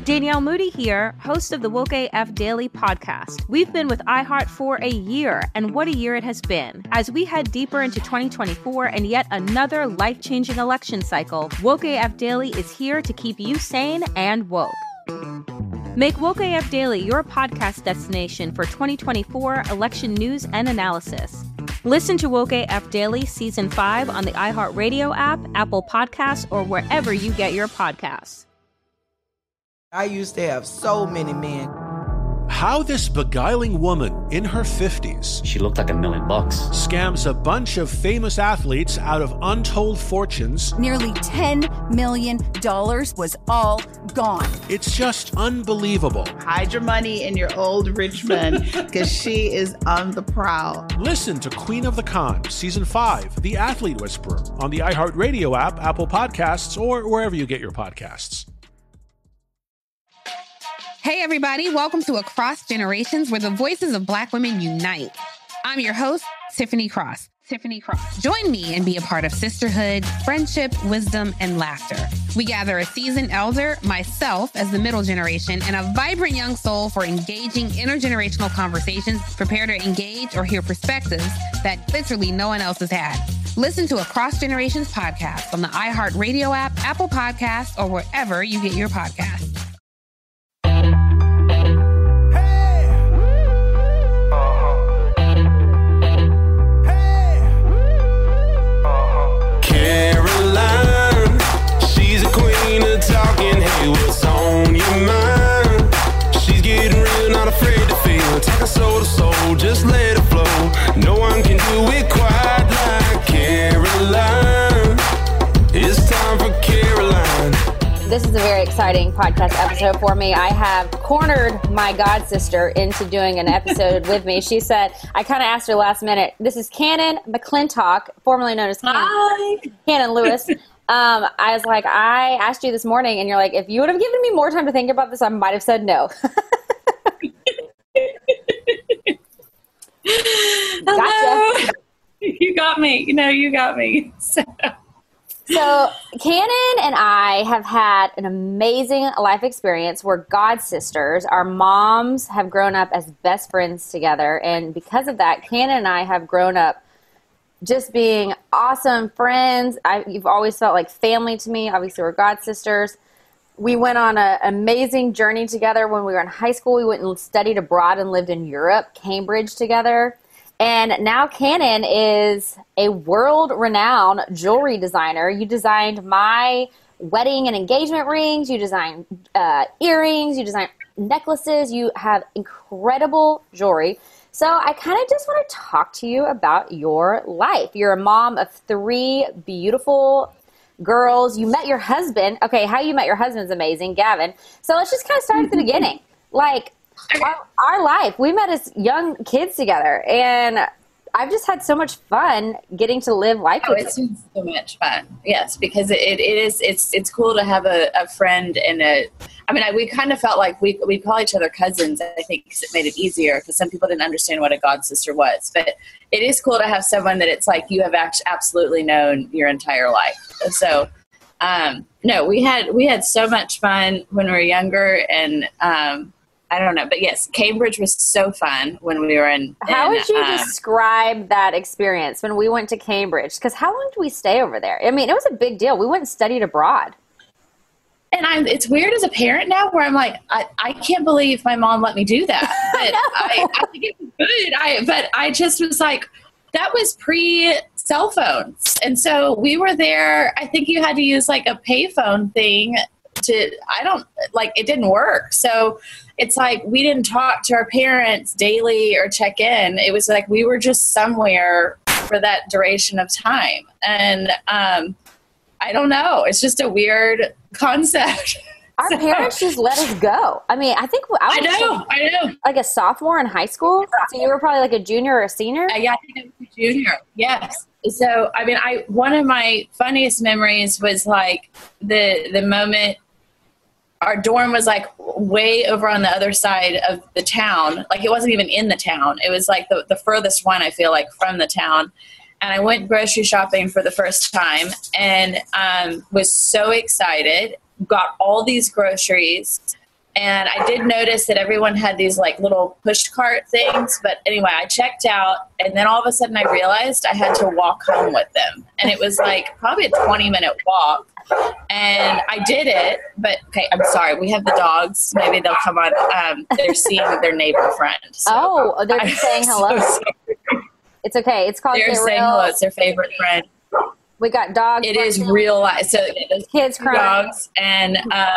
Danielle Moody here, host of the Woke AF Daily podcast. We've been with iHeart for a year, and what a year it has been. As we head deeper into 2024 and yet another life-changing election cycle, Woke AF Daily is here to keep you sane and woke. Make Woke AF Daily your podcast destination for 2024 election news and analysis. Listen to Woke AF Daily Season 5 on the iHeartRadio app, Apple Podcasts, or wherever you get your podcasts. I used to have so many men. How this beguiling woman in her 50s, she looked like $1 million, scams a bunch of famous athletes out of untold fortunes. Nearly $10 million was all gone. It's just unbelievable. Hide your money in your old rich man, because she is on the prowl. Listen to Queen of the Con, Season 5, The Athlete Whisperer, on the iHeartRadio app, Apple Podcasts, or wherever you get your podcasts. Hey, everybody. Welcome to Across Generations, where the voices of Black women unite. I'm your host, Tiffany Cross. Join me and be a part of sisterhood, friendship, wisdom, and laughter. We gather a seasoned elder, myself as the middle generation, and a vibrant young soul for engaging intergenerational conversations, prepare to engage or hear perspectives that literally no one else has had. Listen to Across Generations podcast on the iHeartRadio app, Apple Podcasts, or wherever you get your podcasts. Talking, hey, what's on your mind? She's getting real, not afraid to feel. Take a soul to soul, just let it flow. No one can do it quite like Caroline. It's time for Caroline. This is a very exciting podcast episode for me. I have cornered my god sister into doing an episode with me. She said, I kind of asked her last minute. This is Cannon McClintock, formerly known as Cannon Lewis. I was like, I asked you this morning, and you're like, if you would have given me more time to think about this, I might have said no. Gotcha. You got me. You got me. So Cannon and I have had an amazing life experience. We're god sisters. Our moms have grown up as best friends together, and because of that, Cannon and I have grown up just being awesome friends. You've always felt like family to me. Obviously, we're god sisters. We went on an amazing journey together when we were in high school. We went and studied abroad and lived in Europe, Cambridge together. And now Cannon is a world-renowned jewelry designer. You designed my wedding and engagement rings. You designed earrings. You designed necklaces. You have incredible jewelry. So I kind of just want to talk to you about your life. You're a mom of 3 beautiful girls. You met your husband. Okay, how you met your husband is amazing, Gavin. So let's just kind of start at the beginning. Like, our life, we met as young kids together, and I've just had so much fun getting to live life with you. It's been so much fun. Yes, because it's cool to have a friend and we kind of felt like we call each other cousins, I think, because it made it easier, because some people didn't understand what a god sister was. But it is cool to have someone that it's like you have absolutely known your entire life. So, no, we had so much fun when we were younger, and I don't know. But yes, Cambridge was so fun when we were in. How would you describe that experience when we went to Cambridge? Because how long did we stay over there? I mean, it was a big deal. We went and studied abroad. And it's weird as a parent now where I'm like, I can't believe my mom let me do that. But I think it was good. But I just was like, that was pre-cell phones. And so we were there. I think you had to use like a payphone thing it didn't work. So it's like we didn't talk to our parents daily or check in. It was like we were just somewhere for that duration of time. And I don't know. It's just a weird concept. Our parents just let us go. I mean, I think I know. Like a sophomore in high school. So you were probably like a junior or a senior? Yeah, I think I was a junior. Yes. So, I mean, one of my funniest memories was like the moment our dorm was like way over on the other side of the town. Like it wasn't even in the town. It was like the furthest one, I feel like, from the town. And I went grocery shopping for the first time and was so excited, got all these groceries, And I did notice that everyone had these like little push cart things. But anyway, I checked out, and then all of a sudden I realized I had to walk home with them. And it was like probably a 20-minute walk. And I did it, but okay, I'm sorry. We have the dogs. Maybe they'll come on. They're seeing their neighbor friend. So they're saying hello. So it's okay. It's called they're saying hello. It's their favorite friend. We got dogs. It is real life. So there's kids crying. Dogs, and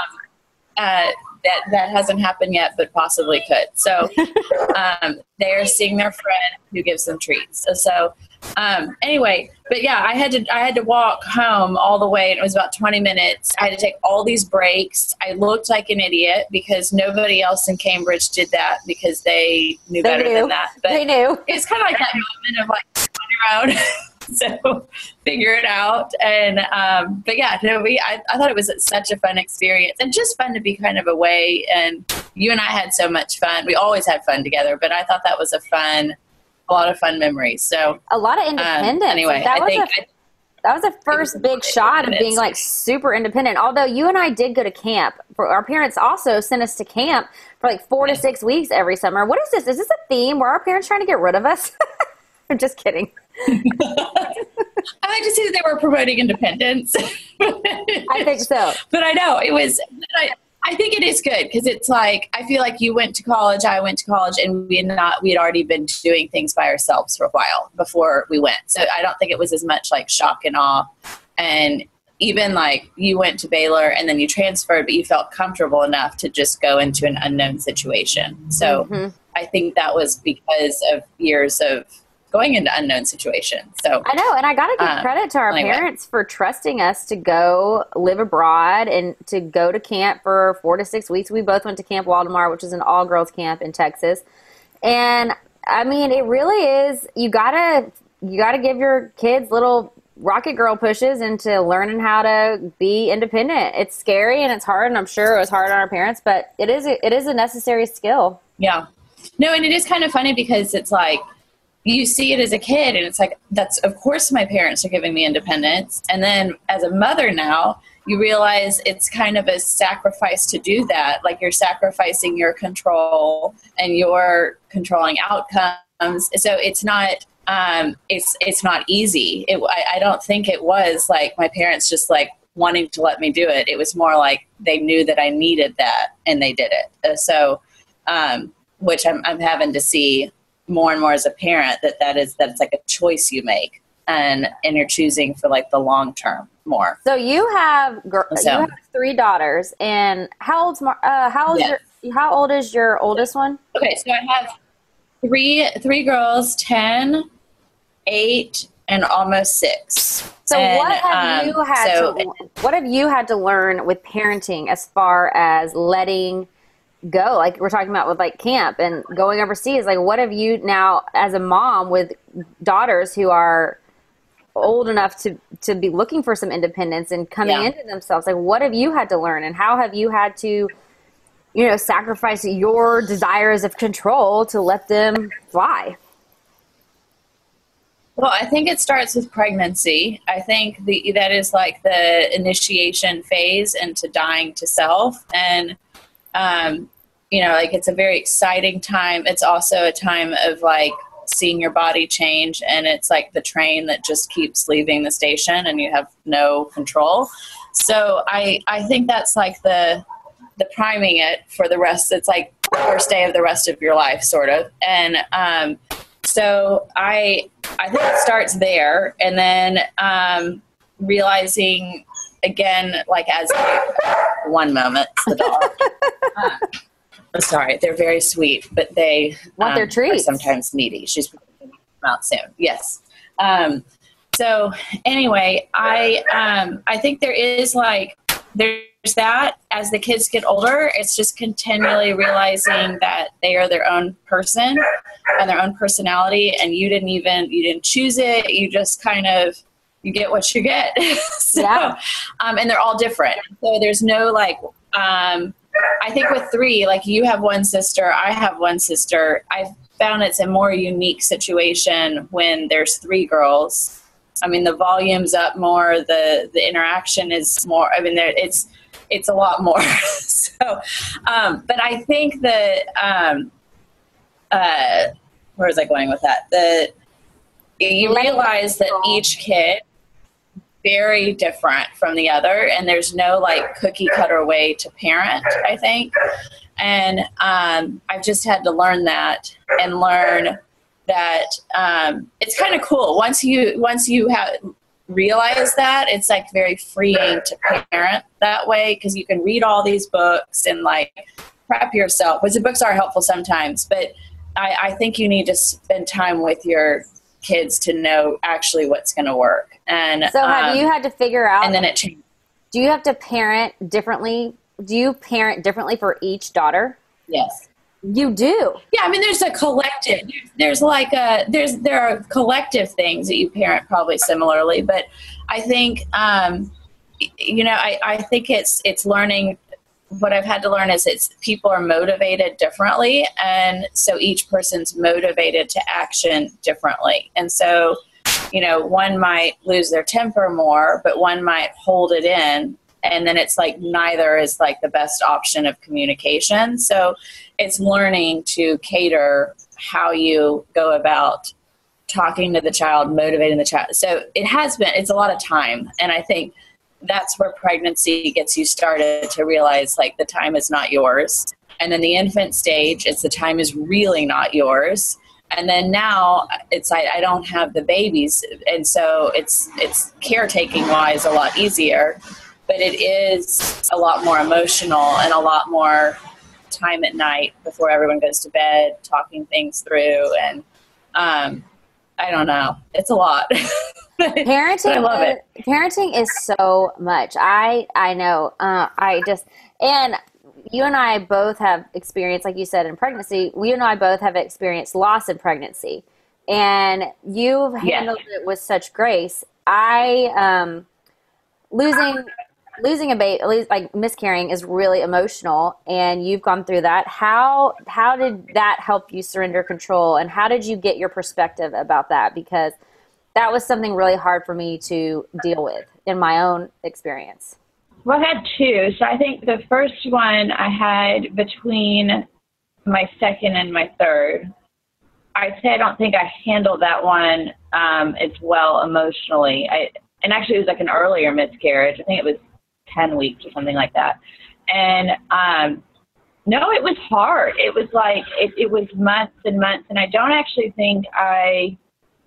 that hasn't happened yet, but possibly could. So they are seeing their friend who gives them treats. So anyway, but yeah, I had to walk home all the way, and it was about 20 minutes. I had to take all these breaks. I looked like an idiot because nobody else in Cambridge did that because they knew better than that. But they knew. It's kind of like that moment of like on your own. So figure it out. And, but yeah, no, I thought it was such a fun experience and just fun to be kind of away. And you and I had so much fun. We always had fun together, but I thought that was a lot of fun memories. So a lot of independence. Anyway, that was the first big shot of being like super independent. Although you and I did go to camp. Our parents also sent us to camp for like 4 to 6 weeks every summer. What is this? Is this a theme where our parents trying to get rid of us? I'm just kidding. I like to see that they were promoting independence. I think so. But I know it was, I think it is good because it's like, I feel like you went to college, I went to college, and we had already been doing things by ourselves for a while before we went. So I don't think it was as much like shock and awe. And even like you went to Baylor and then you transferred, but you felt comfortable enough to just go into an unknown situation. So I think that was because of years of going into unknown situations. So I know, and I got to give credit to our parents for trusting us to go live abroad and to go to camp for 4 to 6 weeks. We both went to Camp Waldemar, which is an all-girls camp in Texas. And I mean, it really is, you gotta give your kids little rocket girl pushes into learning how to be independent. It's scary and it's hard, and I'm sure it was hard on our parents, but it is a necessary skill. Yeah. No, and it is kind of funny because it's like, you see it as a kid and it's like, that's, of course my parents are giving me independence. And then as a mother now, you realize it's kind of a sacrifice to do that. Like you're sacrificing your control and you're controlling outcomes. So it's not, it's not easy. I don't think it was like my parents just like wanting to let me do it. It was more like they knew that I needed that and they did it. So, which I'm having to see more and more as a parent that it's like a choice you make and you're choosing for like the long term more. So you have 3 daughters, and how old is your oldest one? Okay, so I have three girls, 10, 8, and almost 6. So what have you had to learn with parenting as far as letting go, like we're talking about with like camp and going overseas? Like what have you now as a mom with daughters who are old enough to be looking for some independence and coming into themselves, like what have you had to learn, and how have you had to, sacrifice your desires of control to let them fly? Well, I think it starts with pregnancy. I think that is like the initiation phase into dying to self. And like it's a very exciting time. It's also a time of like seeing your body change, and it's like the train that just keeps leaving the station and you have no control. So I think that's like the priming it for the rest. It's like the first day of the rest of your life sort of. And so I think it starts there, and then realizing again, like as one moment, the dog. Sorry, they're very sweet, but they want their treats. Are sometimes needy. She's going to come out soon. Yes. So anyway, I think there's that as the kids get older. It's just continually realizing that they are their own person and their own personality, and you didn't choose it. You just kind of, you get what you get. And they're all different. So there's no like, I think with 3, like you have one sister, I have one sister. I've found it's a more unique situation when there's 3 girls. I mean, the volume's up more, the interaction is more, I mean, it's a lot more. So, but I think that, where was I going with that? You realize that each kid is very different from the other, and there's no like cookie cutter way to parent, I think. And I've just had to learn that and learn that it's kind of cool. Once you have realize that, it's like very freeing to parent that way, because you can read all these books and like prep yourself, which the books are helpful sometimes, but I think you need to spend time with your kids to know actually what's going to work. And so have you had to figure out, and then it changed. Do you have to parent differently? Do you parent differently for each daughter? Yes. You do? Yeah, I mean, there's a collective. There are collective things that you parent probably similarly, but I think, I think it's learning. What I've had to learn is people are motivated differently, and so each person's motivated to action differently. And so, one might lose their temper more, but one might hold it in. And then it's like neither is like the best option of communication. So it's learning to cater how you go about talking to the child, motivating the child. So it's a lot of time. And I think that's where pregnancy gets you started to realize like the time is not yours. And then the infant stage, the time is really not yours. And then now it's like I don't have the babies. And so it's caretaking wise a lot easier. But it is a lot more emotional and a lot more time at night before everyone goes to bed, talking things through. And I don't know. It's a lot. Parenting, I love it. Parenting is so much. I know. And you and I both have experienced, like you said, in pregnancy, you and I both have experienced loss in pregnancy. And you've handled it with such grace. Losing a baby, like miscarrying, is really emotional, and you've gone through that. How did that help you surrender control, and how did you get your perspective about that? Because that was something really hard for me to deal with in my own experience. Well, I had two. So I think the first one I had between my second and my third. I'd say I don't think I handled that one as well emotionally. And actually it was like an earlier miscarriage. I think it was 10 weeks or something like that. And no, it was hard. It was like, it was months and months. And I don't actually think I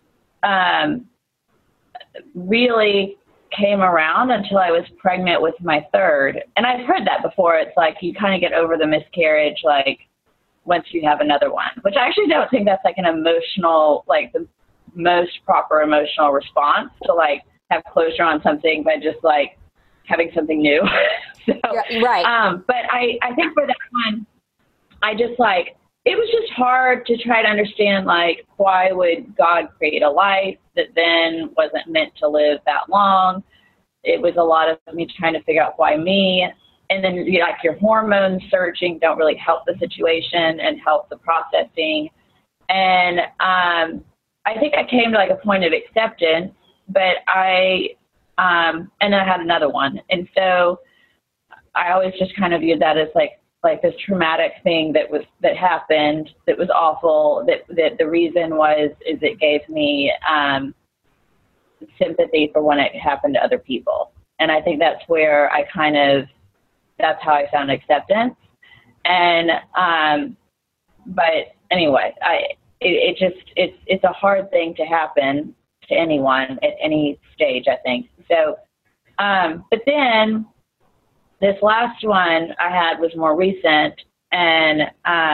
really came around until I was pregnant with my third. And I've heard that before. It's like you kind of get over the miscarriage like once you have another one, which I actually don't think that's like an emotional, like the most proper emotional response to like have closure on something by just like having something new. So, yeah, right. But I think for that one, I just like, it was just hard to try to understand, like, why would God create a life that then wasn't meant to live that long? It was a lot of me trying to figure out why me. And then, you know, like your hormones surging don't really help the situation and help the processing. And I think I came to like a point of acceptance, but and then I had another one. And so I always just kind of viewed that as like this traumatic thing that happened, that was awful, that the reason is it gave me sympathy for when it happened to other people. And I think that's where that's how I found acceptance. And but anyway, it's a hard thing to happen to anyone at any stage, I think. So but then this last one I had was more recent, and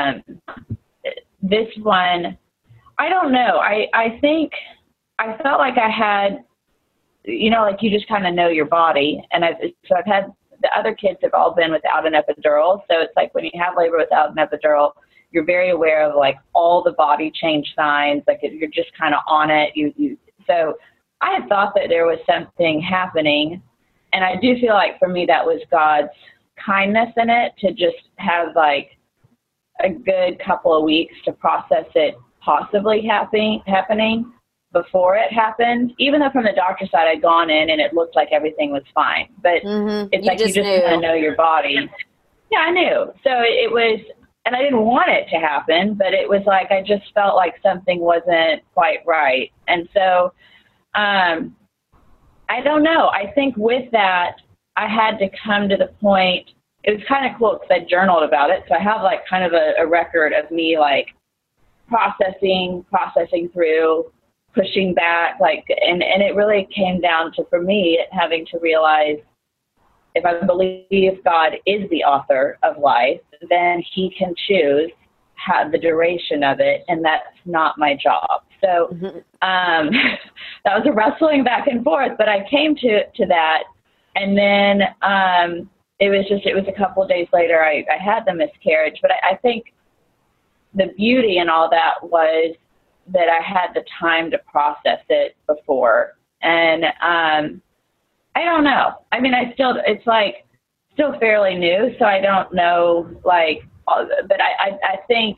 this one, I don't know. I think I felt like I had, you know, like you just kind of know your body. And I've had, the other kids have all been without an epidural. So it's like when you have labor without an epidural, you're very aware of like all the body change signs. Like you're just kind of on it. So I had thought that there was something happening. And I do feel like for me, that was God's kindness in it, to just have like a good couple of weeks to process it possibly happening. before it happened, even though from the doctor's side I'd gone in and it looked like everything was fine. But it's like you just kind of know your body. Yeah, I knew. So it was, and I didn't want it to happen, but it was like I just felt like something wasn't quite right. And so I don't know. I think with that, I had to come to the point. It was kind of cool because I journaled about it. So I have like kind of a record of me like processing through, pushing back, like, and it really came down to, for me, having to realize if I believe God is the author of life, then he can choose the duration of it, and that's not my job. So that was a wrestling back and forth, but I came to that. And then it was a couple of days later I had the miscarriage. But I think the beauty in all that was that I had the time to process it before. And I don't know. I mean, it's like still fairly new, so I don't know, like, but I think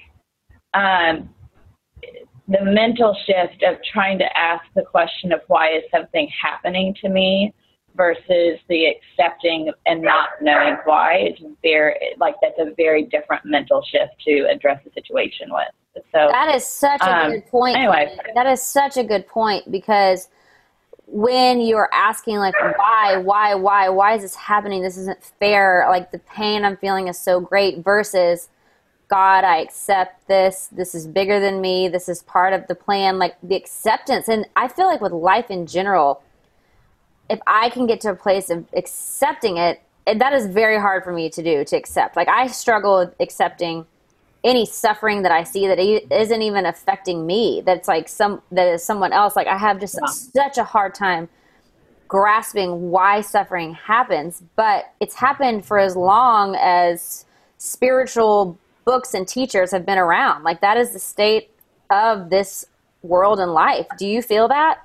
the mental shift of trying to ask the question of why is something happening to me versus the accepting and not knowing why, is that's a very different mental shift to address the situation with. So that is such a good point. Anyway, that is such a good point, because when you're asking like, why is this happening? This isn't fair. Like, the pain I'm feeling is so great, versus, God, I accept this. This is bigger than me. This is part of the plan. Like, the acceptance. And I feel like with life in general, if I can get to a place of accepting it, that is very hard for me to do, to accept. Like, I struggle with accepting any suffering that I see that isn't even affecting me, that's like that is someone else. Like, I have just such a hard time grasping why suffering happens, but it's happened for as long as spiritual books and teachers have been around. Like, that is the state of this world and life. Do you feel that?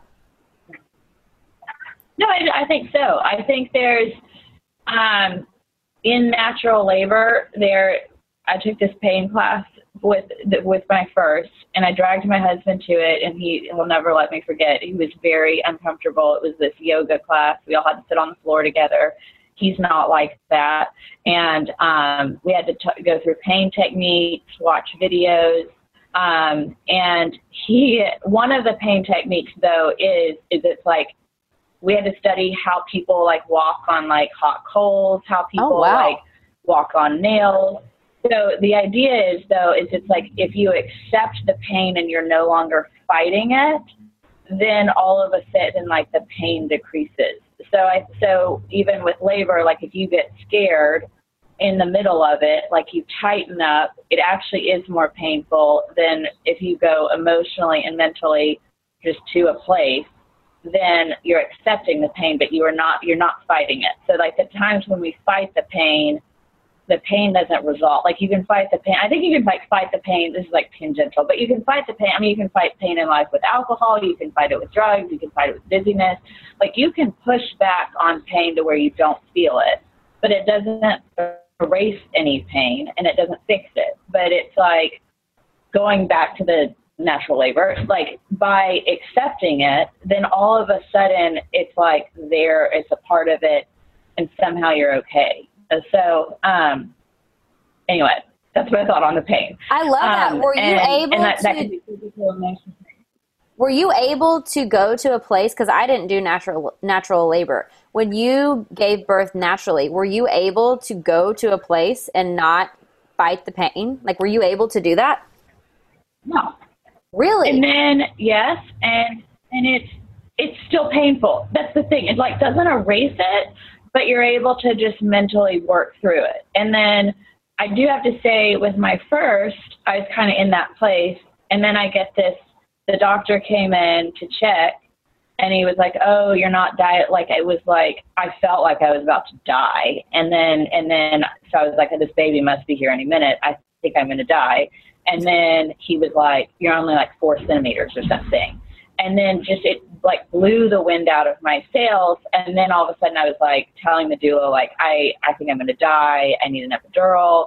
No, I think so. I think there's, in natural labor, I took this pain class with my first, and I dragged my husband to it, and he'll never let me forget. He was very uncomfortable. It was this yoga class. We all had to sit on the floor together. He's not like that. And we had to go through pain techniques, watch videos. And one of the pain techniques, though, is it's like, we had to study how people like walk on like hot coals, how people like walk on nails. So the idea is, though, it's like if you accept the pain and you're no longer fighting it, then all of a sudden, like, the pain decreases. So even with labor, like, if you get scared in the middle of it, like, you tighten up, it actually is more painful than if you go emotionally and mentally just to a place. Then you're accepting the pain, but you're not fighting it. So like the times when we fight the pain doesn't resolve. Like, you can fight the pain. I think you can fight the pain. This is like tangential, but you can fight the pain. I mean, you can fight pain in life with alcohol. You can fight it with drugs. You can fight it with dizziness. Like, you can push back on pain to where you don't feel it, but it doesn't erase any pain and it doesn't fix it. But it's like going back to the natural labor, like, by accepting it, then all of a sudden it's like it's a part of it, and somehow you're okay. So, anyway, that's my thought on the pain. I love that. Were you able to go to a place, because I didn't do natural labor. When you gave birth naturally, were you able to go to a place and not fight the pain? Like, were you able to do that? No. Really? And then, yes, and it's still painful. That's the thing. It like doesn't erase it, but you're able to just mentally work through it. And then I do have to say, with my first, I was kind of in that place. And then I get the doctor came in to check, and he was like, oh, you're not diet. Like, it was like, I felt like I was about to die. And then, so I was like, this baby must be here any minute. I think I'm going to die. And then he was like, you're only like 4 centimeters or something. And then it like blew the wind out of my sails. And then all of a sudden I was like telling the doula, like, I think I'm going to die. I need an epidural.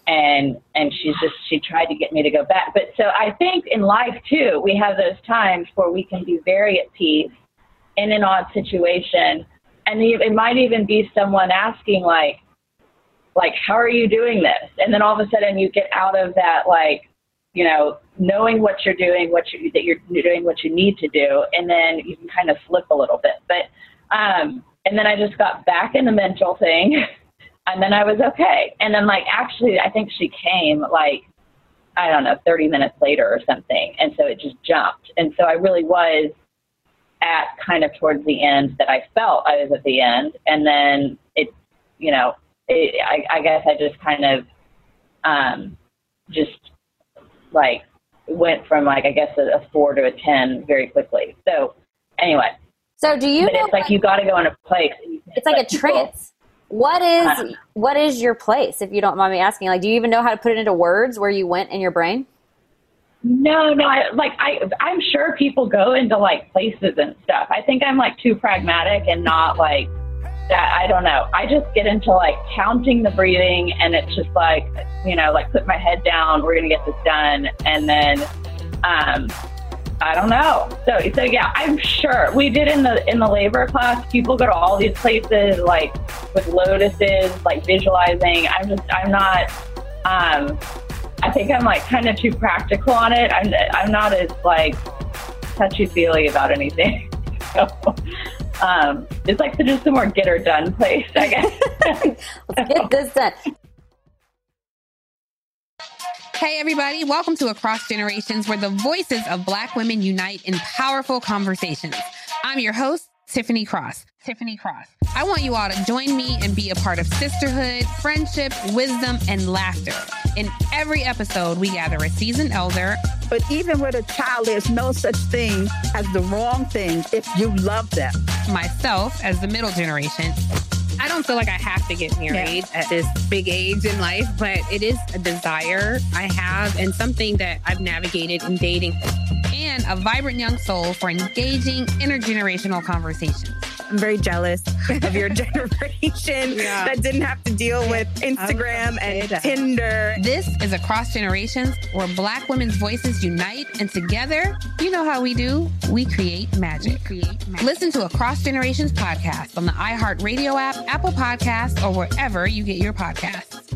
And she tried to get me to go back. But so I think in life too, we have those times where we can be very at peace in an odd situation. And it might even be someone asking like, how are you doing this? And then all of a sudden you get out of that, like, you know, knowing what you're doing, that you're doing what you need to do. And then you can kind of flip a little bit. But, and then I just got back in the mental thing. And then I was okay. And then, like, actually, I think she came, like, I don't know, 30 minutes later or something. And so it just jumped. And so I really was at kind of towards the end that I felt I was at the end. And then it, you know, I guess I just kind of just, like, went from, like, I guess a 4 to a 10 very quickly. So, anyway. So do you But it's like you got to go in a place. It's like a trance. What is your place, if you don't mind me asking? Like, do you even know how to put it into words where you went in your brain? No, I'm sure people go into like places and stuff. I think I'm like too pragmatic and not like that. I don't know. I just get into like counting the breathing, and it's just like, you know, like put my head down. We're going to get this done. And then, I don't know. So yeah, I'm sure we did in the labor class. People go to all these places like with lotuses, like visualizing. I'm not. I think I'm like kind of too practical on it. I'm not as like touchy-feely about anything. So it's like just a more get her done place, I guess. Let's get this done. Hey, everybody. Welcome to Across Generations, where the voices of Black women unite in powerful conversations. I'm your host, Tiffany Cross. I want you all to join me and be a part of sisterhood, friendship, wisdom, and laughter. In every episode, we gather a seasoned elder. But even with a child, there's no such thing as the wrong thing if you love them. Myself, as the middle generation. I don't feel like I have to get married at this big age in life, but it is a desire I have and something that I've navigated in dating. And a vibrant young soul for engaging intergenerational conversations. I'm very jealous of your generation that didn't have to deal with Instagram and Tinder. This is Across Generations, where Black women's voices unite, and together, you know how we do, we create magic. Listen to Across Generations podcast on the iHeartRadio app, Apple Podcasts, or wherever you get your podcasts.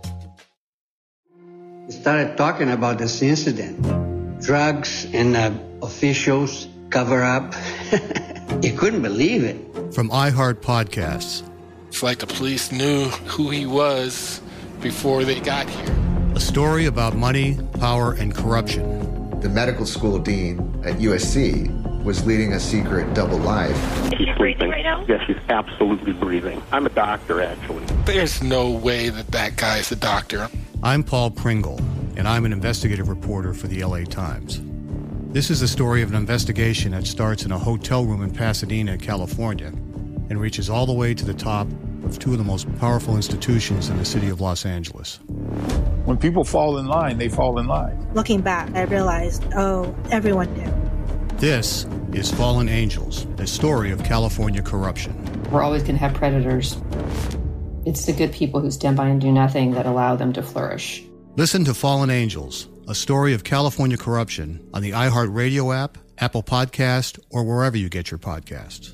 We started talking about this incident. Drugs and officials cover up. You couldn't believe it. From iHeart Podcasts. It's like the police knew who he was before they got here. A story about money, power, and corruption. The medical school dean at USC was leading a secret double life. She's breathing right now? Yes, she's absolutely breathing. I'm a doctor, actually. There's no way that guy's a doctor. I'm Paul Pringle, and I'm an investigative reporter for the LA Times. This is the story of an investigation that starts in a hotel room in Pasadena, California, and reaches all the way to the top of two of the most powerful institutions in the city of Los Angeles. When people fall in line, they fall in line. Looking back, I realized, everyone knew. This is Fallen Angels, the story of California corruption. We're always going to have predators. It's the good people who stand by and do nothing that allow them to flourish. Listen to Fallen Angels, a story of California corruption on the iHeartRadio app, Apple Podcast, or wherever you get your podcasts.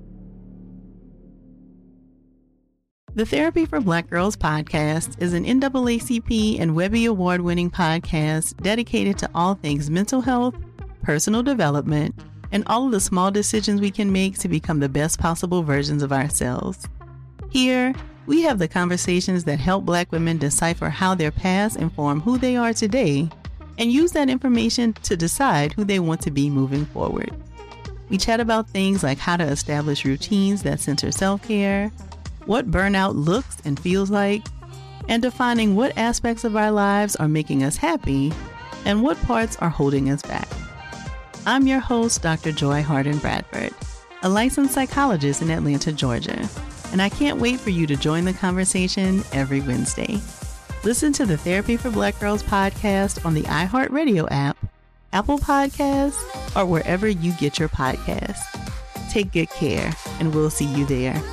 The Therapy for Black Girls podcast is an NAACP and Webby Award-winning podcast dedicated to all things mental health, personal development, and all of the small decisions we can make to become the best possible versions of ourselves. Here, we have the conversations that help Black women decipher how their past inform who they are today and use that information to decide who they want to be moving forward. We chat about things like how to establish routines that center self-care, what burnout looks and feels like, and defining what aspects of our lives are making us happy and what parts are holding us back. I'm your host, Dr. Joy Harden Bradford, a licensed psychologist in Atlanta, Georgia, and I can't wait for you to join the conversation every Wednesday. Listen to the Therapy for Black Girls podcast on the iHeartRadio app, Apple Podcasts, or wherever you get your podcasts. Take good care, and we'll see you there.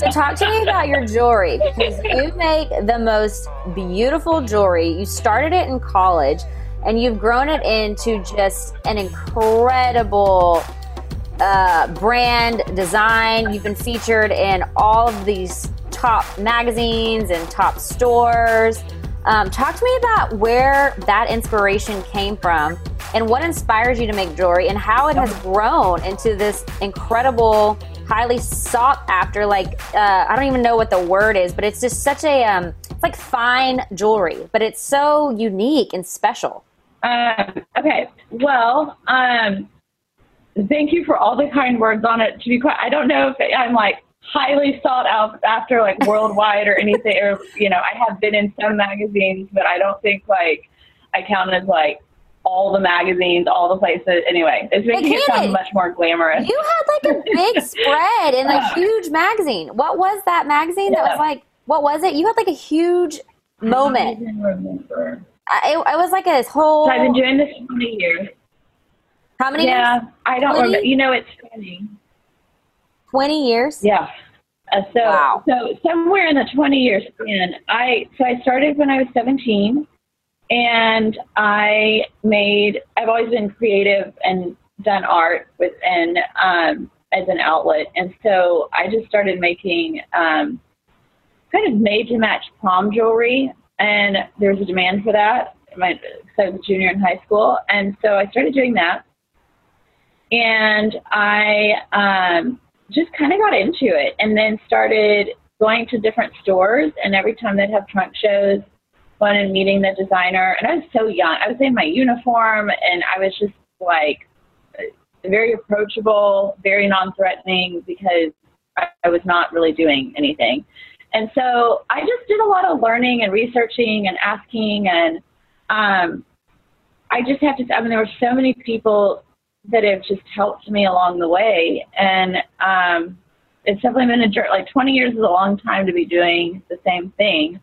So talk to me about your jewelry, because you make the most beautiful jewelry. You started it in college, and you've grown it into just an incredible brand design. You've been featured in all of these top magazines and top stores. Talk to me about where that inspiration came from and what inspires you to make jewelry and how it has grown into this incredible, highly sought after, I don't even know what the word is, but it's just such a, it's like fine jewelry, but it's so unique and special. Okay. Well, thank you for all the kind words on it. To be quite, I don't know if I'm highly sought out after worldwide or anything, or, I have been in some magazines, but I don't think I count as all the magazines, all the places. Anyway, it's making it sound much more glamorous. You had a big spread in a huge magazine. What was that magazine that was what was it? You had a huge moment. I don't even remember. It was a whole... So I've been doing this 20 years. How many years? Yeah, I don't remember. It's funny. 20 years? Yeah. Wow. So somewhere in the 20-year span, I started when I was 17, and I've always been creative and done art within as an outlet, and so I just started making kind of made-to-match prom jewelry, and there was a demand for that. I was a junior in high school, and so I started doing that, and I just kind of got into it, and then started going to different stores, and every time they'd have trunk shows, went and meeting the designer, and I was so young. I was in my uniform, and I was just very approachable, very non-threatening, because I was not really doing anything. And so I just did a lot of learning and researching and asking, and I just have to, there were so many people that have just helped me along the way, and it's definitely been a journey. 20 years is a long time to be doing the same thing.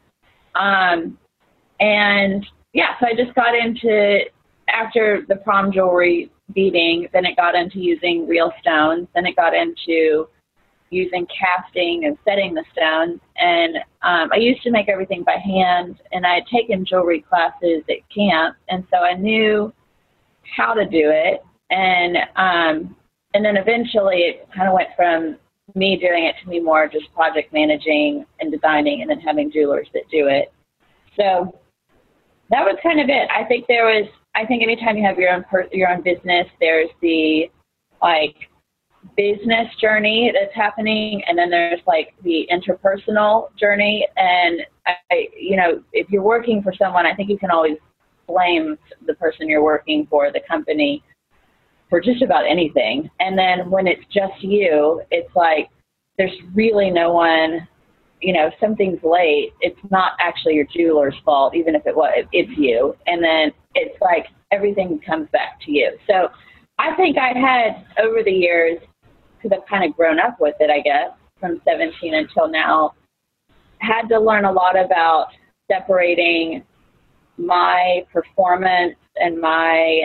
And yeah, so I just got into, after the prom jewelry beading, then it got into using real stones, then it got into using casting and setting the stones. And I used to make everything by hand, and I had taken jewelry classes at camp, and so I knew how to do it. And then eventually it kind of went from me doing it to me more just project managing and designing, and then having jewelers that do it. So that was kind of it. I think anytime you have your own business, there's the business journey that's happening, and then there's the interpersonal journey. And if you're working for someone, I think you can always blame the person you're working for, the company, for just about anything. And then when it's just you, it's there's really no one, if something's late, it's not actually your jeweler's fault, even if it's you. And then it's everything comes back to you. So I think I had, over the years, because I've kind of grown up with it, I guess, from 17 until now, had to learn a lot about separating my performance and my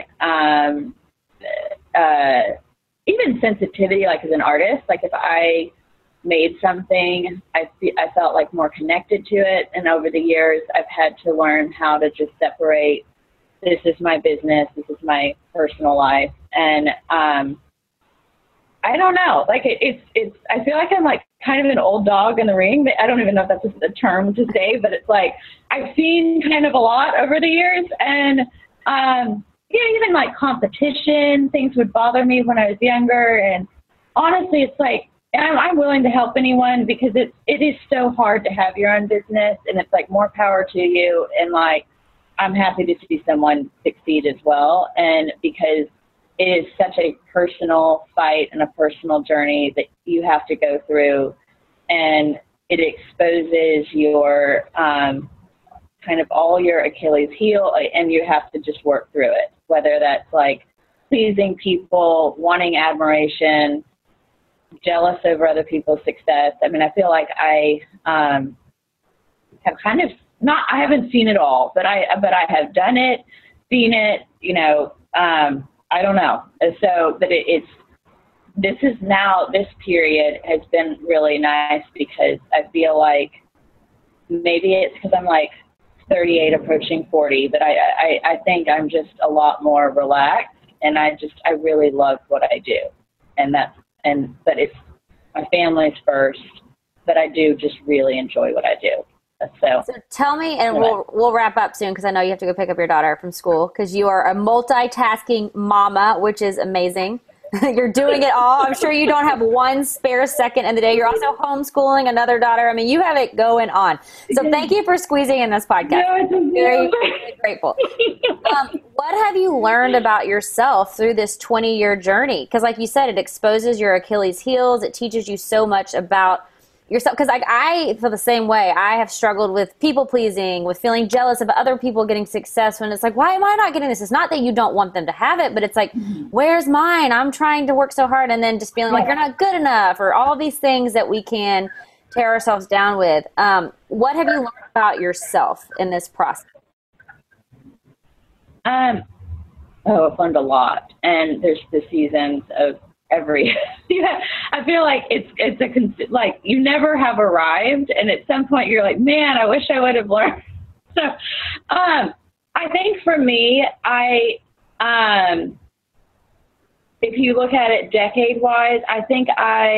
even sensitivity, as an artist. If I made something, I felt more connected to it. And over the years, I've had to learn how to just separate, this is my business, this is my personal life. And I don't know, it's I feel like I'm kind of an old dog in the ring. I don't even know if that's a term to say, but it's I've seen kind of a lot over the years. And even competition, things would bother me when I was younger. And honestly, it's I'm willing to help anyone, because it is so hard to have your own business, and it's more power to you. And I'm happy to see someone succeed as well. And because it is such a personal fight and a personal journey that you have to go through, and it exposes your kind of all your Achilles heel, and you have to just work through it, whether that's pleasing people, wanting admiration, jealous over other people's success. I feel I have kind of I haven't seen it all, but I have done it, seen it, I don't know. So, but it's this period has been really nice because I feel like maybe it's because I'm like 38 approaching 40, but I think I'm just a lot more relaxed, and I really love what I do. But it's my family's first, but I do just really enjoy what I do. So tell me, and we'll wrap up soon because I know you have to go pick up your daughter from school because you are a multitasking mama, which is amazing. You're doing it all. I'm sure you don't have one spare second in the day. You're also homeschooling another daughter. I mean, you have it going on. So thank you for squeezing in this podcast. I'm very, very grateful. What have you learned about yourself through this 20-year journey? Because like you said, it exposes your Achilles heels. It teaches you so much about yourself. Because I feel the same way. I have struggled with people pleasing, with feeling jealous of other people getting success when it's like, why am I not getting this? It's not that you don't want them to have it, but it's like, where's mine? I'm trying to work so hard, and then just feeling like you're not good enough, or all these things that we can tear ourselves down with. What have you learned about yourself in this process? I've learned a lot, and there's the seasons of every. I feel like it's like you never have arrived, and at some point you're like, man, I wish I would have learned. So, I think for me, if you look at it decade-wise, I think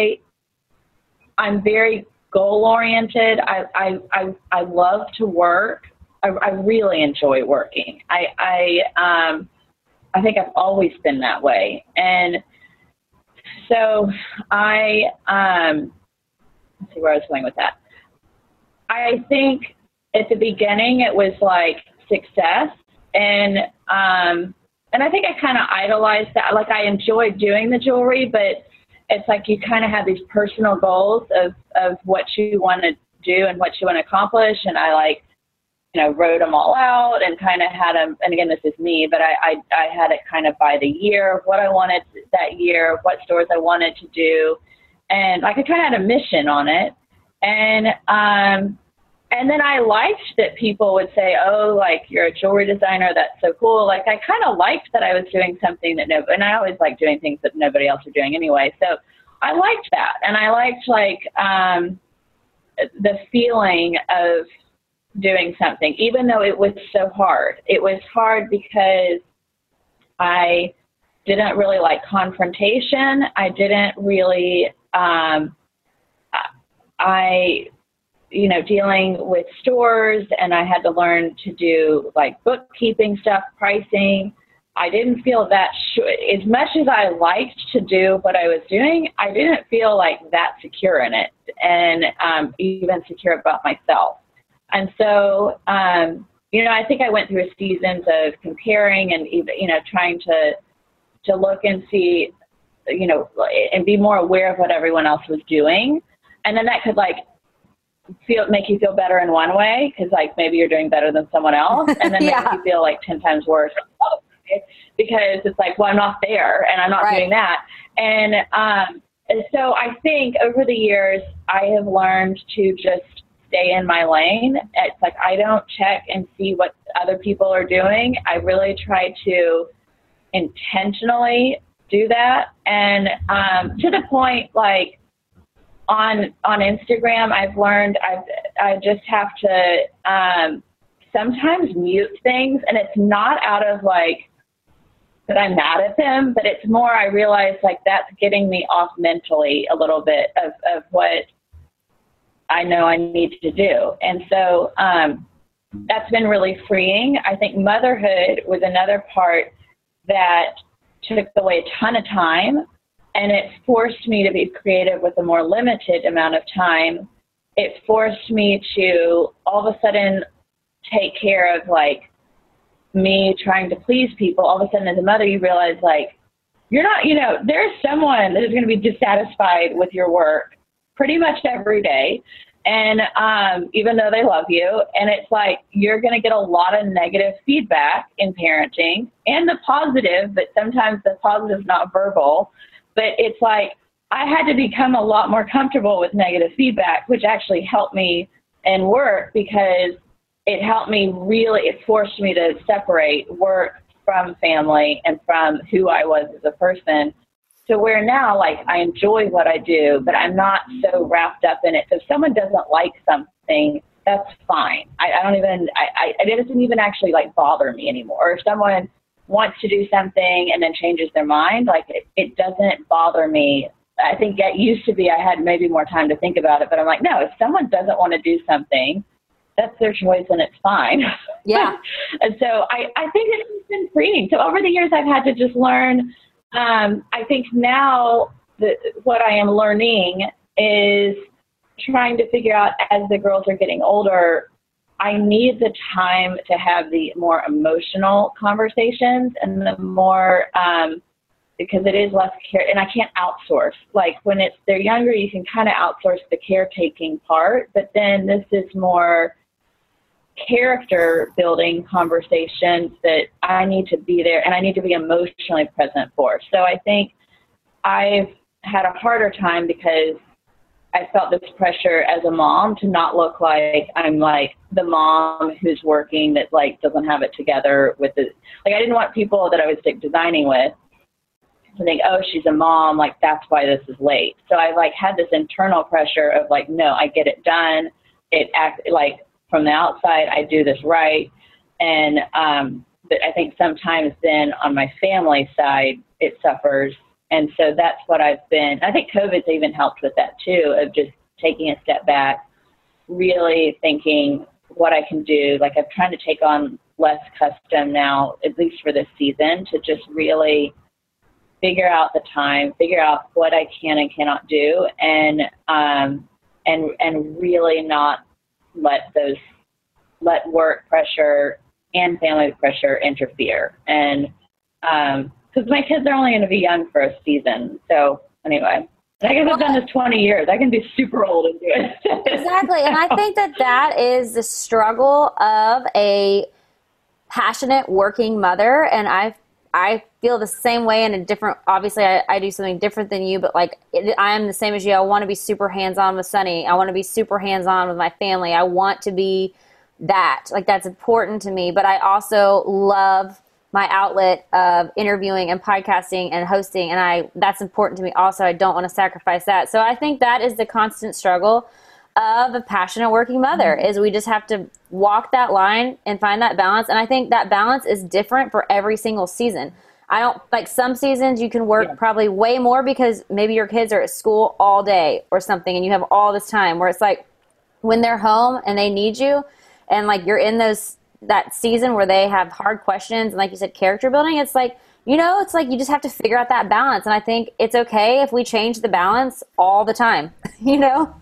I'm very goal-oriented. I love to work. I really enjoy working. I think I've always been that way. And so let's see where I was going with that. I think at the beginning it was like success, and I think I kind of idolized that. Like I enjoyed doing the jewelry, but it's like you kind of have these personal goals of what you want to do and what you want to accomplish, and I wrote them all out and kind of had them, and again, this is me, but I had it kind of by the year, what I wanted that year, what stores I wanted to do. And like I kind of had a mission on it. And then I liked that people would say, oh, like you're a jewelry designer. That's so cool. Like I kind of liked that I was doing something that and I always like doing things that nobody else was doing anyway. So I liked that. And I liked the feeling of doing something, even though it was so hard. It was hard because I didn't really like confrontation. I didn't really, dealing with stores, and I had to learn to do like bookkeeping stuff, pricing. I didn't feel that as much as I liked to do what I was doing, I didn't feel like that secure in it, and even secure about myself. And so, I think I went through seasons of comparing and, trying to look and see, and be more aware of what everyone else was doing. And then that could make you feel better in one way, because maybe you're doing better than someone else, and then make you feel 10 times worse because it's like, well, I'm not there and I'm not doing that. And so I think over the years I have learned to just stay in my lane. It's like I don't check and see what other people are doing. I really try to intentionally do that. And to the point, on Instagram, I've learned I just have to sometimes mute things, and it's not out of that I'm mad at them, but it's more I realize that's getting me off mentally a little bit of what I know I need to do. And so that's been really freeing. I think motherhood was another part that took away a ton of time, and it forced me to be creative with a more limited amount of time. It forced me to all of a sudden take care of me trying to please people. All of a sudden as a mother, you realize you're not, there's someone that is going to be dissatisfied with your work pretty much every day. And even though they love you, and it's you're going to get a lot of negative feedback in parenting, and the positive, but sometimes the positive is not verbal. But it's I had to become a lot more comfortable with negative feedback, which actually helped me in work, because it helped me it forced me to separate work from family and from who I was as a person. to where now, like, I enjoy what I do, but I'm not so wrapped up in it. So if someone doesn't like something, that's fine. It doesn't even actually like bother me anymore. Or if someone wants to do something and then changes their mind, like it doesn't bother me. I think it used to be I had maybe more time to think about it, but I'm like, no, if someone doesn't want to do something, that's their choice and it's fine. Yeah. And so I think it's been freeing. So over the years, I've had to just learn. I think now what I am learning is trying to figure out, as the girls are getting older, I need the time to have the more emotional conversations and the more, because it is less care, and I can't outsource. Like when they're younger, you can kind of outsource the caretaking part, but then this is more character building conversations that I need to be there and I need to be emotionally present for. So I think I've had a harder time because I felt this pressure as a mom to not look like I'm like the mom who's working that like doesn't have it together with it. Like I didn't want people that I was designing with to think, oh, she's a mom, like that's why this is late. So I like had this internal pressure of like, no, I get it done. It act like from the outside, I do this right. And but I think sometimes then on my family side, it suffers. And so that's what I think COVID's even helped with that too, of just taking a step back, really thinking what I can do. Like I'm trying to take on less custom now, at least for this season, to just really figure out the time, figure out what I can and cannot do, and really not let work pressure and family pressure interfere. And because my kids are only going to be young for a season. So anyway, I guess I've done this 20 years. I can be super old and do it. Exactly. And I think that is the struggle of a passionate working mother. And I feel the same way in a different, obviously I do something different than you, but like I am the same as you. I want to be super hands-on with Sunny. I want to be super hands-on with my family. I want to be that. Like that's important to me. But I also love my outlet of interviewing and podcasting and hosting, and that's important to me also. I don't want to sacrifice that. So I think that is the constant struggle of a passionate working mother, is we just have to walk that line and find that balance. And I think that balance is different for every single season. I don't like some seasons you can work probably way more because maybe your kids are at school all day or something and you have all this time, where it's like when they're home and they need you and like you're in that season where they have hard questions and like you said, character building, it's like, it's like you just have to figure out that balance. And I think it's okay if we change the balance all the time, Yeah,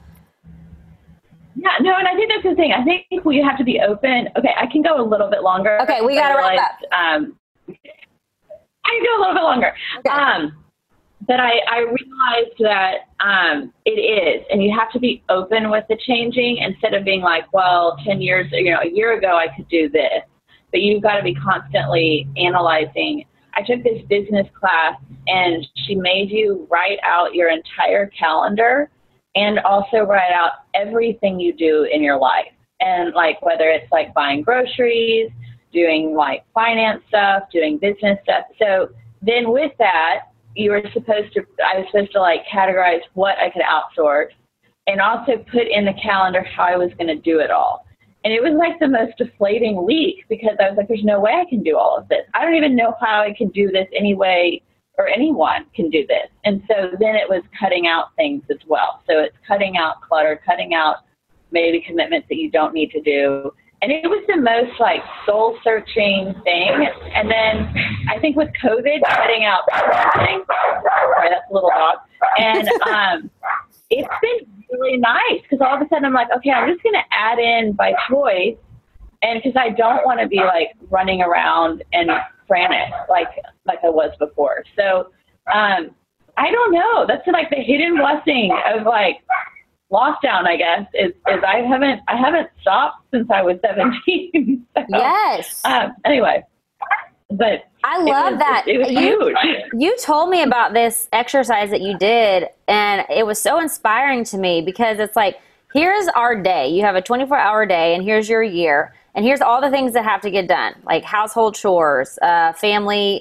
no, and I think that's the thing. I think we have to be open. Okay, I can go a little bit longer. Okay, we got to wrap up. I can go a little bit longer. Okay. But I realized that it is, and you have to be open with the changing instead of being like, well, 10 years, a year ago I could do this. But you've got to be constantly analyzing. I took this business class, and she made you write out your entire calendar and also write out everything you do in your life. And like whether it's like buying groceries, doing like finance stuff, doing business stuff. So then with that, I was supposed to like categorize what I could outsource and also put in the calendar how I was going to do it all. And it was like the most deflating week because I was like, there's no way I can do all of this. I don't even know how I can do this anyway, or anyone can do this. And so then it was cutting out things as well. So it's cutting out clutter, cutting out maybe commitments that you don't need to do. And it was the most like soul searching thing. And then I think with COVID, cutting out things, sorry, that's a little dog. And it's been really nice because all of a sudden I'm like, okay, I'm just going to add in by choice. And because I don't want to be like running around and frantic like I was before. So I don't know. That's like the hidden blessing of like lockdown, I guess, is I haven't stopped since I was 17. So, yes. Anyway, but I love that. It was huge. You told me about this exercise that you did, and it was so inspiring to me because it's like, here's our day. You have a 24-hour day, and here's your year. And here's all the things that have to get done, like household chores, family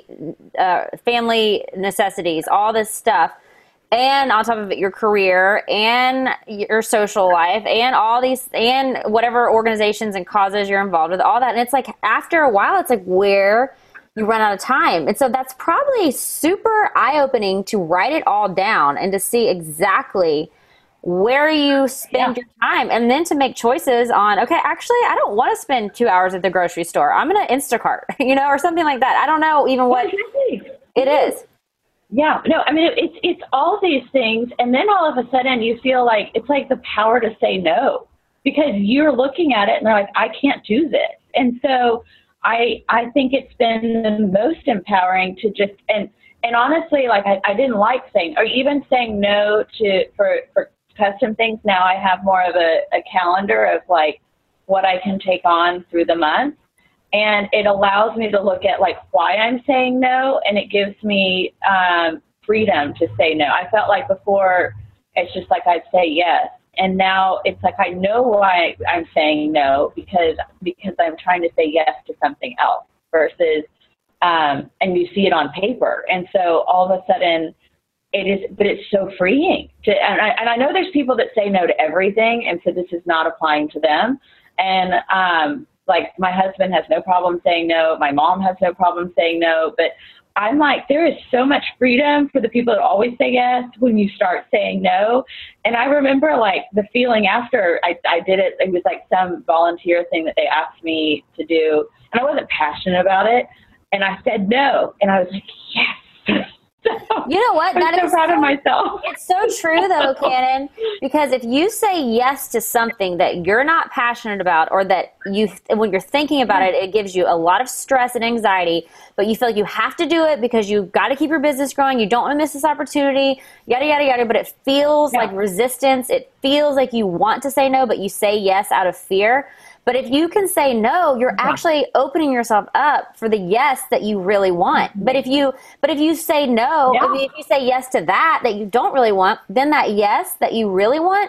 necessities, all this stuff. And on top of it, your career and your social life and all these, and whatever organizations and causes you're involved with, all that. And it's like, after a while, it's like where you run out of time. And so that's probably super eye-opening to write it all down and to see exactly where you spend your time, and then to make choices on, okay, actually, I don't want to spend 2 hours at the grocery store. I'm going to Instacart, or something like that. I don't know even what it is. Yeah, no, I mean, it's all these things. And then all of a sudden you feel like it's like the power to say no, because you're looking at it and they're like, I can't do this. And so I think it's been the most empowering to just, and honestly, like I didn't like saying, or even saying no for custom things. Now I have more of a calendar of like what I can take on through the month. And it allows me to look at like why I'm saying no. And it gives me freedom to say no. I felt like before it's just like I'd say yes. And now it's like I know why I'm saying no, because I'm trying to say yes to something else versus, and you see it on paper. And so all of a sudden, but it's so freeing and I know there's people that say no to everything. And so this is not applying to them. And, like my husband has no problem saying no. My mom has no problem saying no, but I'm like, there is so much freedom for the people that always say yes when you start saying no. And I remember like the feeling after I did it, it was like some volunteer thing that they asked me to do. And I wasn't passionate about it. And I said no. And I was like, yes. You know what? I'm so proud of myself. It's so true, though, Cannon, because if you say yes to something that you're not passionate about, or that when you're thinking about it, it gives you a lot of stress and anxiety, but you feel like you have to do it because you've got to keep your business growing, you don't want to miss this opportunity, yada, yada, yada, but it feels like resistance. It feels like you want to say no, but you say yes out of fear. But if you can say no, you're actually opening yourself up for the yes that you really want. But if you say no, if you say yes to that you don't really want, then that yes that you really want,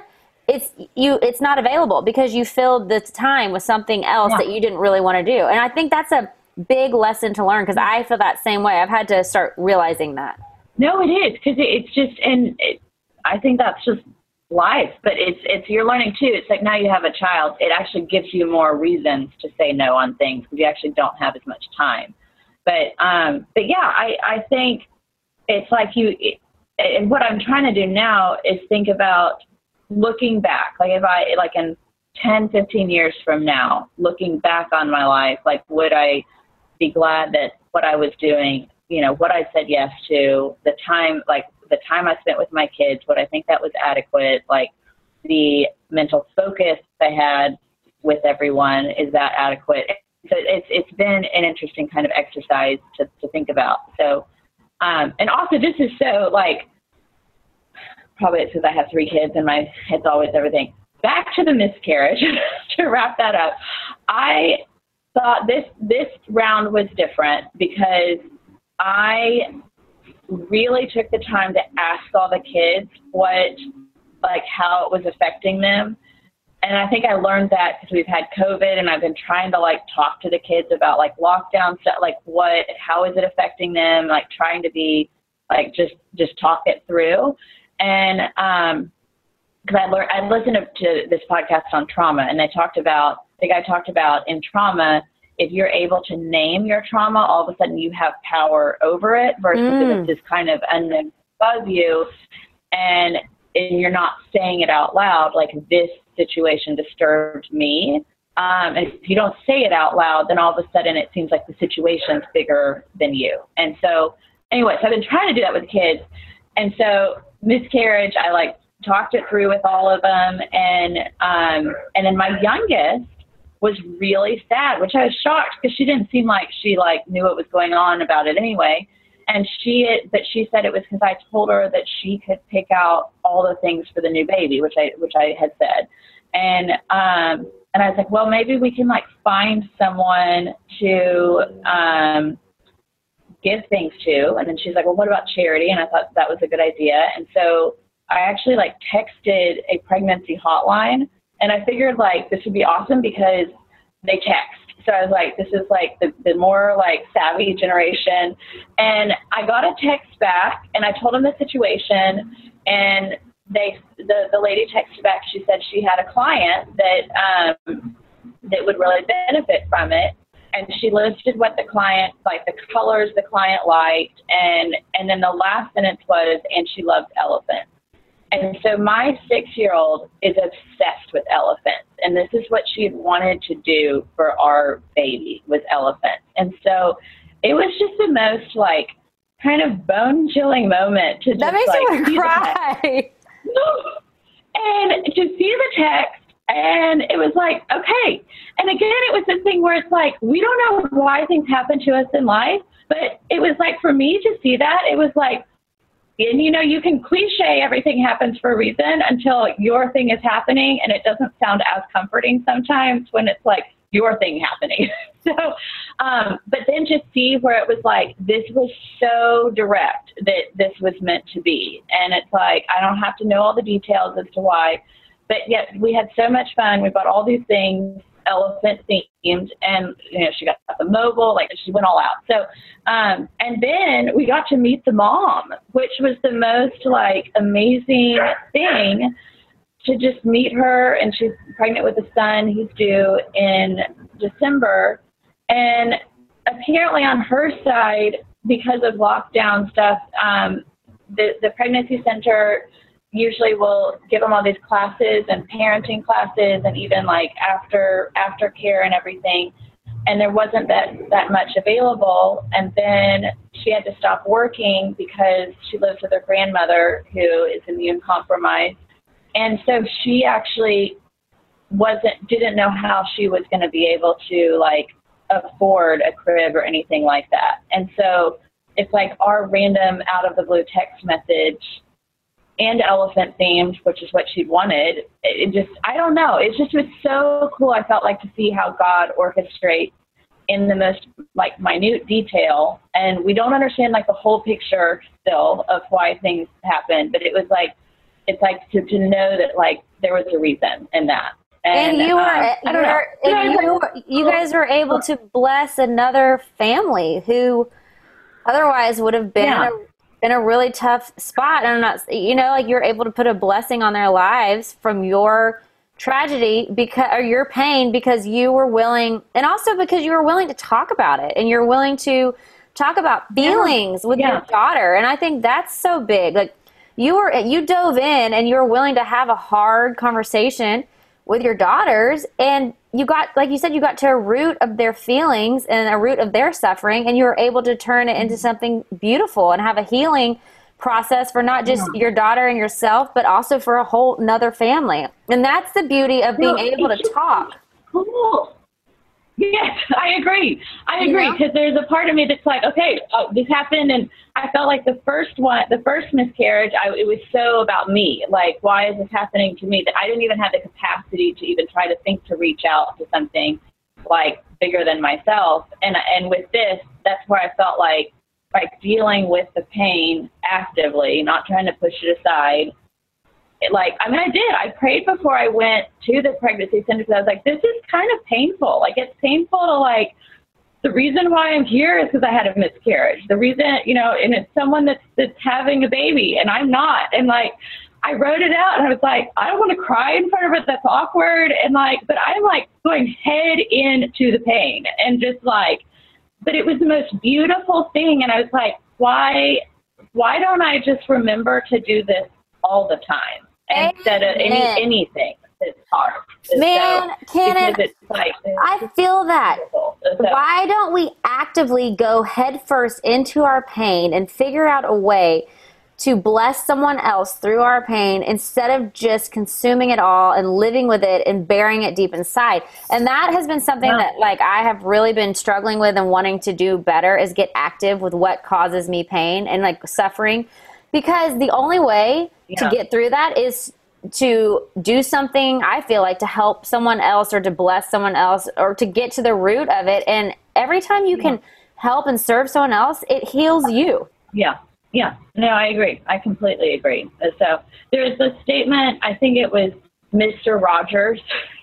it's not available because you filled the time with something else that you didn't really want to do. And I think that's a big lesson to learn, because I feel that same way. I've had to start realizing that. No, it is, because it's just, and I think that's just life, but it's you're learning too. It's like now you have a child, it actually gives you more reasons to say no on things because you actually don't have as much time. But yeah, I think it's like and what I'm trying to do now is think about looking back. Like if I, like in 10, 15 years from now, looking back on my life, like would I be glad that what I was doing, what I said yes to, the time I spent with my kids, would I think that was adequate? Like the mental focus I had with everyone, is that adequate? So it's been an interesting kind of exercise to think about. So, and also this is so like, probably it's because I have 3 kids and my head's always everything. Back to the miscarriage, to wrap that up. I thought this round was different because I really took the time to ask all the kids how it was affecting them. And I think I learned that because we've had COVID and I've been trying to talk to the kids about lockdown stuff, how is it affecting them? Trying to be just talk it through. And, cause I listened to this podcast on trauma, and the guy talked about in trauma, if you're able to name your trauma, all of a sudden you have power over it versus if it's this kind of unknown above you and you're not saying it out loud, like this situation disturbed me. And if you don't say it out loud, then all of a sudden it seems like the situation's bigger than you. And so anyway, so I've been trying to do that with kids. And so miscarriage, I talked it through with all of them. And then my youngest was really sad, which I was shocked because she didn't seem like she knew what was going on about it anyway. And she said it was because I told her that she could pick out all the things for the new baby, which I had said. And I was like, well, maybe we can find someone to give things to. And then she's like, well, what about charity? And I thought that was a good idea. And so I actually texted a pregnancy hotline, and I figured this would be awesome because they text. So I was like, this is like the more like savvy generation. And I got a text back and I told them the situation, and the lady texted back. She said she had a client that would really benefit from it. And she listed what the client, like the colors the client liked. And then the last sentence was, and she loved elephants. And so my 6-year-old is obsessed with elephants. And this is what she had wanted to do for our baby, was elephants. And so it was just the most like kind of bone chilling moment to just that makes like me want to cry. And to see the text, and it was like, okay. And again, it was this thing where it's like, we don't know why things happen to us in life, but it was like, for me to see that, it was like, and you know, you can cliche everything happens for a reason until your thing is happening, and it doesn't sound as comforting sometimes when it's like your thing happening. So, but then to see where it was like, this was so direct that this was meant to be. And it's like, I don't have to know all the details as to why, but yet we had so much fun. We bought all these things, elephant themed, and you know, she got the mobile, like she went all out. So, and then we got to meet the mom, which was the most like amazing thing, to just meet her. And she's pregnant with a son. He's due in December. And apparently on her side, because of lockdown stuff, the pregnancy center usually will give them all these classes and parenting classes and even like aftercare and everything. And there wasn't that much available. And then she had to stop working because she lives with her grandmother who is immune compromised. And so she actually didn't know how she was going to be able to like afford a crib or anything like that. And so it's like our random out of the blue text message and elephant themed, which is what she wanted. It just, I don't know. It just was so cool. I felt like to see how God orchestrates in the most like minute detail. And we don't understand like the whole picture still of why things happen, but it was like, it's like to know that like there was a reason in that. And you guys were able to bless another family who otherwise would have been in a really tough spot. And I'm not, like you're able to put a blessing on their lives from your tragedy or your pain, because you were willing, and also because you were willing to talk about it, and you're willing to talk about feelings with your daughter. And I think that's so big. Like you dove in and you were willing to have a hard conversation with your daughters, and you got, like you said, you got to a root of their feelings and a root of their suffering, and you were able to turn it into something beautiful and have a healing process for not just your daughter and yourself, but also for a whole nother family. And that's the beauty of being able to talk. Cool. Yes, I agree. Because there's a part of me that's like, okay, this happened, and I felt like the first miscarriage, it was so about me. Like, why is this happening to me? That I didn't even have the capacity to even try to think to reach out to something like bigger than myself. And with this, that's where I felt like dealing with the pain actively, not trying to push it aside. I did. I prayed before I went to the pregnancy center, because I was like, this is kind of painful. Like, it's painful to the reason why I'm here is because I had a miscarriage. The reason, and it's someone that's having a baby and I'm not. And I wrote it out and I was like, I don't want to cry in front of it. That's awkward. And but I'm going head into the pain and just but it was the most beautiful thing. And I was like, why don't I just remember to do this all the time instead of anything that's hard? Man, Cannon, I feel that. So, why don't we actively go headfirst into our pain and figure out a way to bless someone else through our pain instead of just consuming it all and living with it and burying it deep inside? And that has been something that I have really been struggling with and wanting to do better, is get active with what causes me pain and suffering, because the only way to get through that is to do something, I feel like, to help someone else or to bless someone else or to get to the root of it. And every time you can help and serve someone else, it heals you. Yeah. No, I agree. I completely agree. So there's a statement, I think it was Mr. Rogers,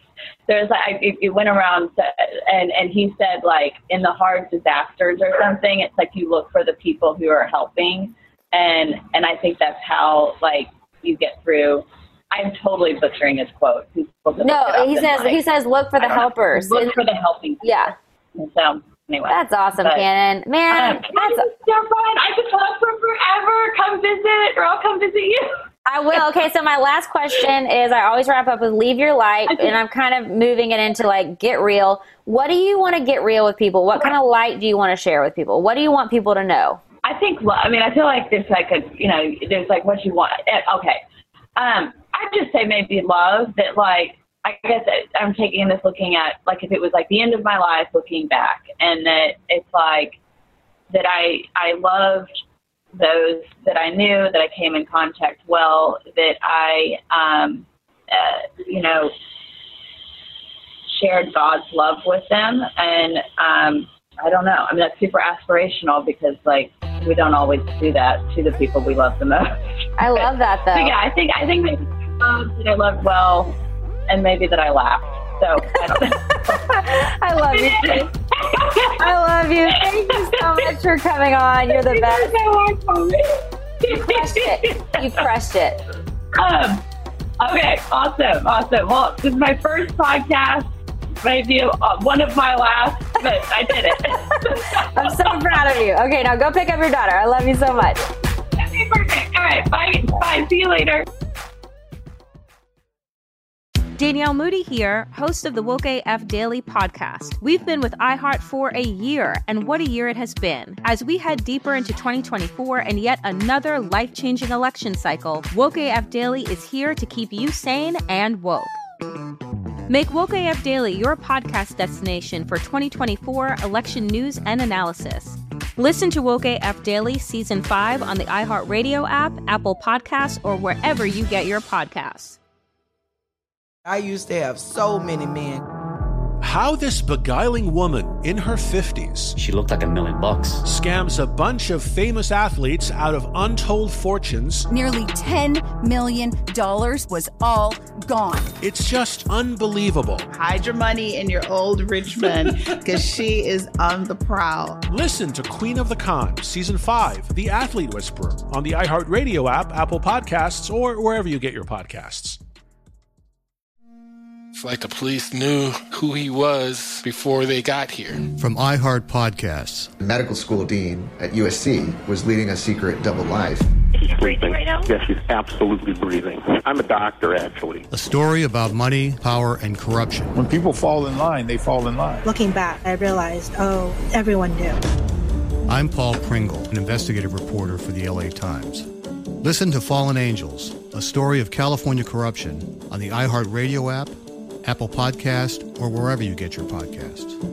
there's like, it went around and he said like in the hard disasters or something, it's like you look for the people who are helping. And I think that's how like you get through. I'm totally butchering his quote. No, he says, look for the helpers. Look for the helping people. Yeah. So anyway. That's awesome, Cannon. Man, that's so fun. I could talk for forever. Come visit, or I'll come visit you. I will. Okay, so my last question is, I always wrap up with leave your light, and I'm kind of moving it into like get real. What do you want to get real with people? What kind of light do you want to share with people? What do you want people to know? I think, I feel like there's like there's like what you want. Okay. I'd just say maybe love that, like, I guess I'm taking this looking at, like, if it was like the end of my life looking back, and that it's like that I loved those that I knew, that I came in contact well, that I, shared God's love with them. And I don't know. I mean, that's super aspirational because, like, we don't always do that to the people we love the most. I love that, though. Yeah, I think maybe that I loved well, and maybe that I laughed. So I don't know. I love you. I love you. Thank you so much for coming on. You're the best. You crushed it. You crushed it. Okay, awesome. Well, this is my first podcast. Maybe one of my last, but I did it. I'm so proud of you. Okay, now go pick up your daughter. I love you so much. Okay, perfect. All right, bye. See you later. Danielle Moody here, host of the Woke AF Daily podcast. We've been with iHeart for a year, and what a year it has been. As we head deeper into 2024 and yet another life-changing election cycle, Woke AF Daily is here to keep you sane and woke. Make Woke AF Daily your podcast destination for 2024 election news and analysis. Listen to Woke AF Daily Season 5 on the iHeartRadio app, Apple Podcasts, or wherever you get your podcasts. I used to have so many men. How this beguiling woman in her 50s, she looked like $1 million, scams a bunch of famous athletes out of untold fortunes. Nearly $10 million was all gone. It's just unbelievable. Hide your money in your old rich man, because she is on the prowl. Listen to Queen of the Con, Season 5, The Athlete Whisperer, on the iHeartRadio app, Apple Podcasts, or wherever you get your podcasts. It's like the police knew who he was before they got here. From iHeart Podcasts. The medical school dean at USC was leading a secret double life. She's breathing right now? Yes, she's absolutely breathing. I'm a doctor, actually. A story about money, power, and corruption. When people fall in line, they fall in line. Looking back, I realized, everyone knew. I'm Paul Pringle, an investigative reporter for the LA Times. Listen to Fallen Angels, a story of California corruption on the iHeartRadio app, Apple Podcast, or wherever you get your podcasts.